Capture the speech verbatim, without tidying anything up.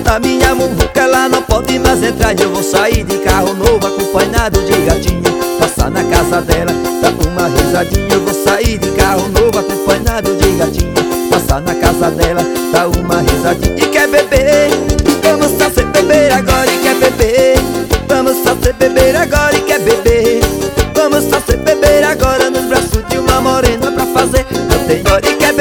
da minha muvuca ela não pode mais entrar. Eu vou sair de carro novo acompanhado de gatinha, passar na casa dela, dar uma risadinha. Eu vou sair de carro novo acompanhado de gatinha, passar na casa dela, dar uma risadinha. E quer beber? Vamos fazer beber agora. E quer beber? Vamos fazer beber agora. E quer beber? Vamos fazer beber agora nos braços de uma morena pra fazer. Eu tenho hora e quer